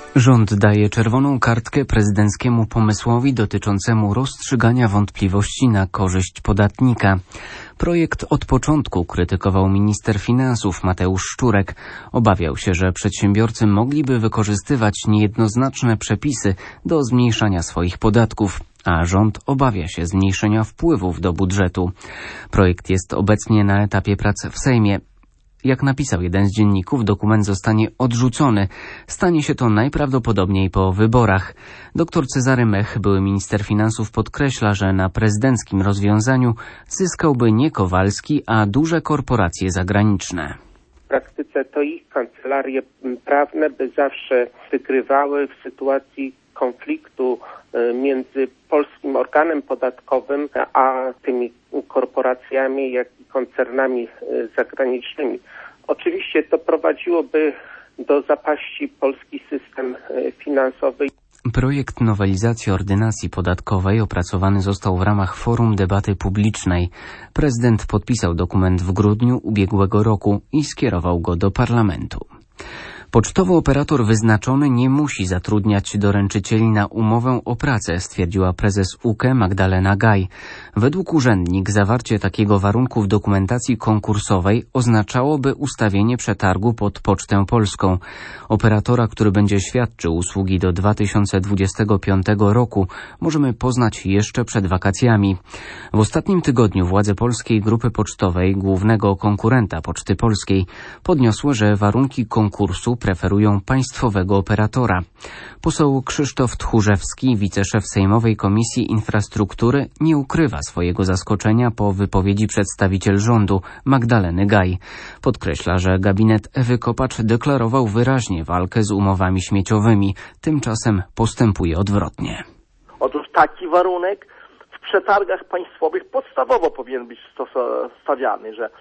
Rząd daje czerwoną kartkę prezydenckiemu pomysłowi dotyczącemu rozstrzygania wątpliwości na korzyść podatnika. Projekt od początku krytykował minister finansów Mateusz Szczurek. Obawiał się, że przedsiębiorcy mogliby wykorzystywać niejednoznaczne przepisy do zmniejszania swoich podatków, a rząd obawia się zmniejszenia wpływów do budżetu. Projekt jest obecnie na etapie prac w Sejmie. Jak napisał jeden z dzienników, dokument zostanie odrzucony. Stanie się to najprawdopodobniej po wyborach. Dr Cezary Mech, były minister finansów, podkreśla, że na prezydenckim rozwiązaniu zyskałby nie Kowalski, a duże korporacje zagraniczne. W praktyce to ich kancelarie prawne by zawsze wygrywały w sytuacji konfliktu między polskim organem podatkowym a tymi korporacjami, jak i koncernami zagranicznymi. Oczywiście to prowadziłoby do zapaści polski system finansowy. Projekt nowelizacji ordynacji podatkowej opracowany został w ramach forum debaty publicznej. Prezydent podpisał dokument w grudniu ubiegłego roku i skierował go do parlamentu. Pocztowy operator wyznaczony nie musi zatrudniać doręczycieli na umowę o pracę, stwierdziła prezes UKE Magdalena Gaj. Według urzędnik zawarcie takiego warunku w dokumentacji konkursowej oznaczałoby ustawienie przetargu pod Pocztę Polską. Operatora, który będzie świadczył usługi do 2025 roku, możemy poznać jeszcze przed wakacjami. W ostatnim tygodniu władze Polskiej Grupy Pocztowej, głównego konkurenta Poczty Polskiej, podniosły, że warunki konkursu preferują państwowego operatora. Poseł Krzysztof Tchórzewski, wiceszef Sejmowej Komisji Infrastruktury, nie ukrywa swojego zaskoczenia po wypowiedzi przedstawiciel rządu Magdaleny Gaj. Podkreśla, że gabinet Ewy Kopacz deklarował wyraźnie walkę z umowami śmieciowymi. Tymczasem postępuje odwrotnie. Otóż taki warunek w przetargach państwowych podstawowo powinien być stawiany, że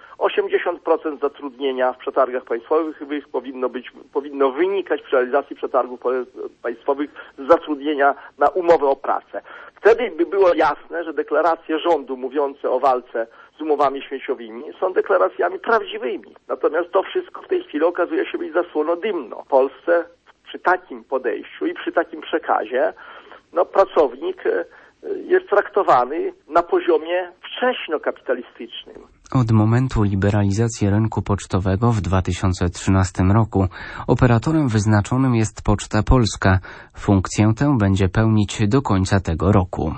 80% zatrudnienia w przetargach państwowych powinno wynikać przy realizacji przetargów państwowych z zatrudnienia na umowę o pracę. Wtedy by było jasne, że deklaracje rządu mówiące o walce z umowami śmieciowymi są deklaracjami prawdziwymi. Natomiast to wszystko w tej chwili okazuje się być zasłoną dymną. W Polsce przy takim podejściu i przy takim przekazie pracownik jest traktowany na poziomie wcześniokapitalistycznym. Od momentu liberalizacji rynku pocztowego w 2013 roku operatorem wyznaczonym jest Poczta Polska. Funkcję tę będzie pełnić do końca tego roku.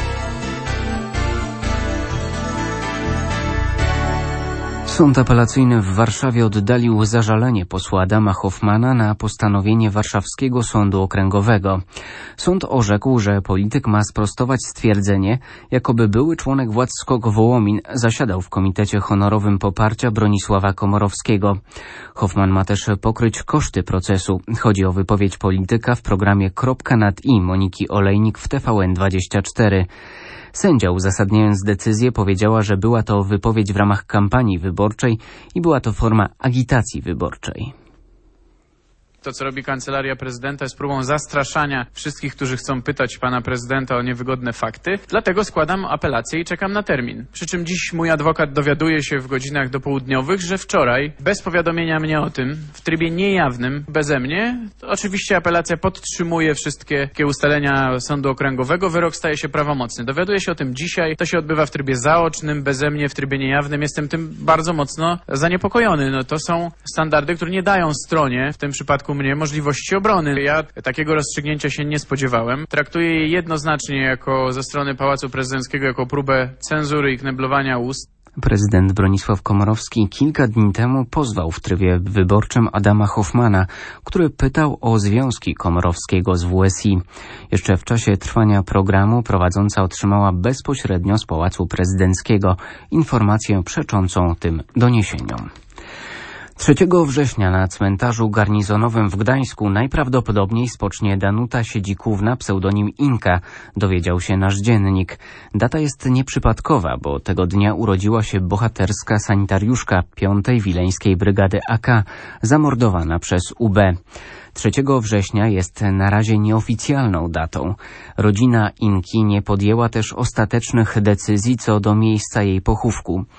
Sąd apelacyjny w Warszawie oddalił zażalenie posła Adama Hoffmana na postanowienie Warszawskiego Sądu Okręgowego. Sąd orzekł, że polityk ma sprostować stwierdzenie, jakoby były członek władz SKOK Wołomin zasiadał w Komitecie Honorowym Poparcia Bronisława Komorowskiego. Hoffman ma też pokryć koszty procesu. Chodzi o wypowiedź polityka w programie Kropka nad i Moniki Olejnik w TVN24. Sędzia, uzasadniając decyzję, powiedziała, że była to wypowiedź w ramach kampanii wyborczej i była to forma agitacji wyborczej. To, co robi Kancelaria Prezydenta, jest próbą zastraszania wszystkich, którzy chcą pytać pana prezydenta o niewygodne fakty. Dlatego składam apelację i czekam na termin. Przy czym dziś mój adwokat dowiaduje się w godzinach dopołudniowych, że wczoraj, bez powiadomienia mnie o tym, w trybie niejawnym, beze mnie, to oczywiście apelacja podtrzymuje wszystkie ustalenia Sądu Okręgowego, wyrok staje się prawomocny. Dowiaduję się o tym dzisiaj, to się odbywa w trybie zaocznym, beze mnie, w trybie niejawnym. Jestem tym bardzo mocno zaniepokojony. To są standardy, które nie dają stronie, w tym przypadku mnie, możliwości obrony. Ja takiego rozstrzygnięcia się nie spodziewałem. Traktuję je jednoznacznie jako ze strony Pałacu Prezydenckiego jako próbę cenzury i kneblowania ust. Prezydent Bronisław Komorowski kilka dni temu pozwał w trybie wyborczym Adama Hoffmana, który pytał o związki Komorowskiego z WSI. Jeszcze w czasie trwania programu prowadząca otrzymała bezpośrednio z Pałacu Prezydenckiego informację przeczącą tym doniesieniom. 3 września na cmentarzu garnizonowym w Gdańsku najprawdopodobniej spocznie Danuta Siedzikówna, pseudonim Inka, dowiedział się nasz dziennik. Data jest nieprzypadkowa, bo tego dnia urodziła się bohaterska sanitariuszka 5. Wileńskiej Brygady AK, zamordowana przez UB. 3 września jest na razie nieoficjalną datą. Rodzina Inki nie podjęła też ostatecznych decyzji co do miejsca jej pochówku.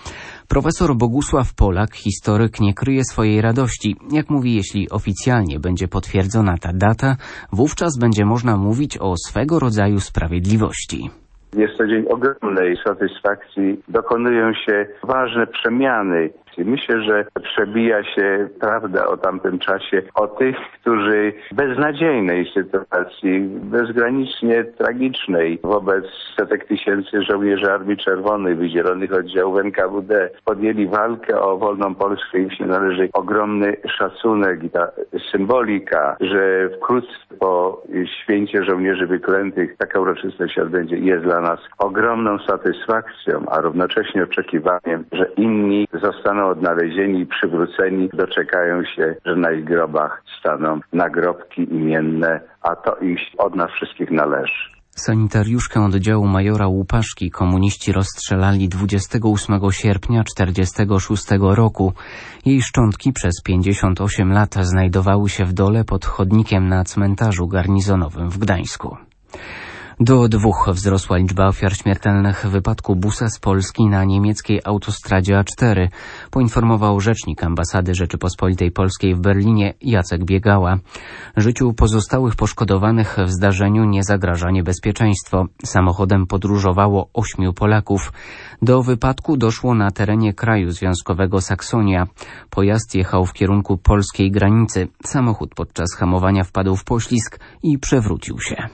Profesor Bogusław Polak, historyk, nie kryje swojej radości. Jak mówi, jeśli oficjalnie będzie potwierdzona ta data, wówczas będzie można mówić o swego rodzaju sprawiedliwości. Jest to dzień ogromnej satysfakcji. Dokonują się ważne przemiany. Myślę, że przebija się prawda o tamtym czasie, o tych, którzy w beznadziejnej sytuacji, bezgranicznie tragicznej wobec setek tysięcy żołnierzy Armii Czerwonej, wydzielonych oddziałów NKWD, podjęli walkę o wolną Polskę. Im się należy ogromny szacunek i ta symbolika, że wkrótce po święcie żołnierzy wyklętych taka uroczystość odbędzie, jest dla nas ogromną satysfakcją, a równocześnie oczekiwaniem, że inni zostaną odnalezieni i przywróceni, doczekają się, że na ich grobach staną nagrobki imienne, a to im od nas wszystkich należy. Sanitariuszkę oddziału majora Łupaszki komuniści rozstrzelali 28 sierpnia 1946 roku. Jej szczątki przez 58 lat znajdowały się w dole pod chodnikiem na cmentarzu garnizonowym w Gdańsku. Do 2 wzrosła liczba ofiar śmiertelnych w wypadku busa z Polski na niemieckiej autostradzie A4, poinformował rzecznik ambasady Rzeczypospolitej Polskiej w Berlinie Jacek Biegała. Życiu pozostałych poszkodowanych w zdarzeniu nie zagraża niebezpieczeństwo. Samochodem podróżowało 8 Polaków. Do wypadku doszło na terenie kraju związkowego Saksonia. Pojazd jechał w kierunku polskiej granicy. Samochód podczas hamowania wpadł w poślizg i przewrócił się.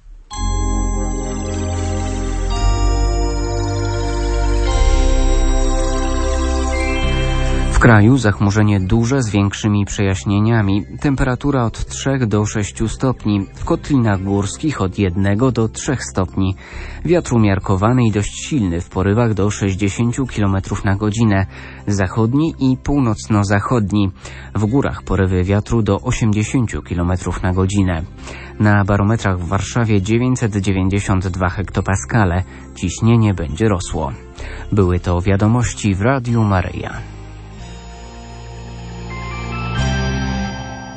W kraju zachmurzenie duże z większymi przejaśnieniami. Temperatura od 3 do 6 stopni. W kotlinach górskich od 1 do 3 stopni. Wiatr umiarkowany i dość silny w porywach do 60 km na godzinę. Zachodni i północno-zachodni. W górach porywy wiatru do 80 km na godzinę. Na barometrach w Warszawie 992 hektopaskale. Ciśnienie będzie rosło. Były to wiadomości w Radiu Maryja.